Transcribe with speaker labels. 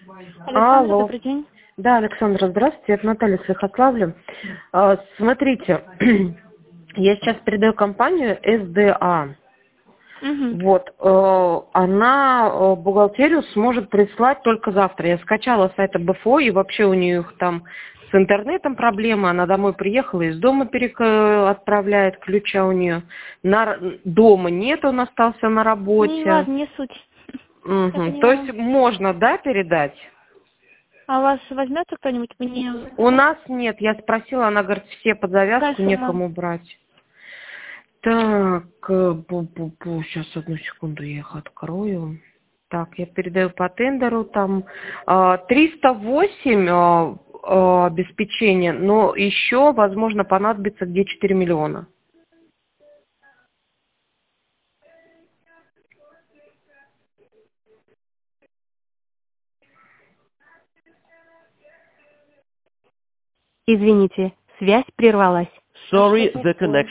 Speaker 1: Александр,
Speaker 2: Алло.
Speaker 1: добрый день.
Speaker 2: Да, Александра, здравствуйте, это Наталья Свихославля. Смотрите, я сейчас передаю компанию СДА.
Speaker 1: Угу.
Speaker 2: Вот, она бухгалтерию сможет прислать только завтра. Я скачала с сайта БФО, и вообще у нее там с интернетом проблема. Она домой приехала, из дома отправляет, ключа у нее. Дома нет, он остался на
Speaker 1: Не,
Speaker 2: работе.
Speaker 1: ладно, не суть. Я
Speaker 2: Мгм. То
Speaker 1: поняла.
Speaker 2: есть можно, да, передать?
Speaker 1: А у вас возьмется кто-нибудь? Мне
Speaker 2: У нас нет, я спросила, она говорит, все под
Speaker 1: какая
Speaker 2: завязку,
Speaker 1: сумма?
Speaker 2: некому брать. Так, сейчас одну секунду я их открою. Так, я передаю по тендеру, там 308 обеспечения, но еще, возможно, понадобится где 4 миллиона.
Speaker 3: Извините, связь прервалась.
Speaker 1: А что
Speaker 4: Sorry, the
Speaker 1: такое?
Speaker 4: connection